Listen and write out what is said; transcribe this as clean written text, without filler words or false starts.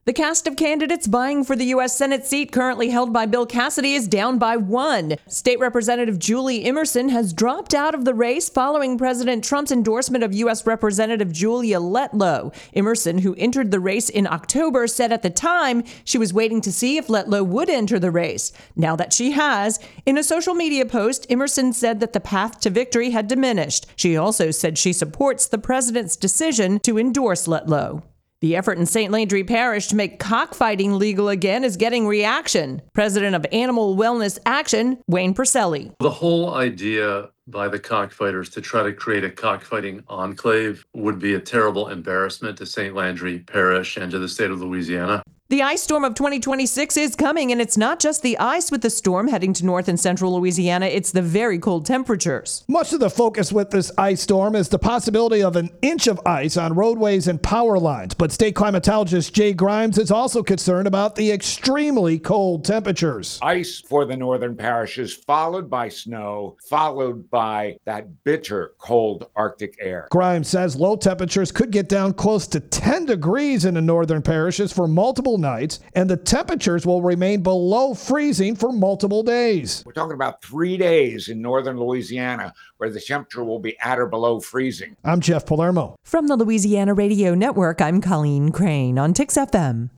The cast of candidates vying for the U.S. Senate seat currently held by Bill Cassidy is down by one. State Representative Julie Emerson has dropped out of the race following President Trump's endorsement of U.S. Representative Julia Letlow. Emerson, who entered the race in October, said at the time she was waiting to see if Letlow would enter the race. Now that she has, in a social media post, Emerson said that the path to victory had diminished. She also said she supports the president's decision to endorse Letlow. The effort in St. Landry Parish to make cockfighting legal again is getting reaction. President of Animal Wellness Action, Wayne Purcelli. The whole idea by the cockfighters to try to create a cockfighting enclave would be a terrible embarrassment to St. Landry Parish and to the state of Louisiana. The ice storm of 2026 is coming, and it's not just the ice with the storm heading to north and central Louisiana, it's the very cold temperatures. Much of the focus with this ice storm is the possibility of an inch of ice on roadways and power lines. But state climatologist Jay Grimes is also concerned about the extremely cold temperatures. Ice for the northern parishes, followed by snow, followed by that bitter cold Arctic air. Grimes says low temperatures could get down close to 10 degrees in the northern parishes for multiple nights, and the temperatures will remain below freezing for multiple days. We're talking about 3 days in northern Louisiana where the temperature will be at or below freezing. I'm Jeff Palermo. From the Louisiana Radio Network, I'm Colleen Crane on TIX FM.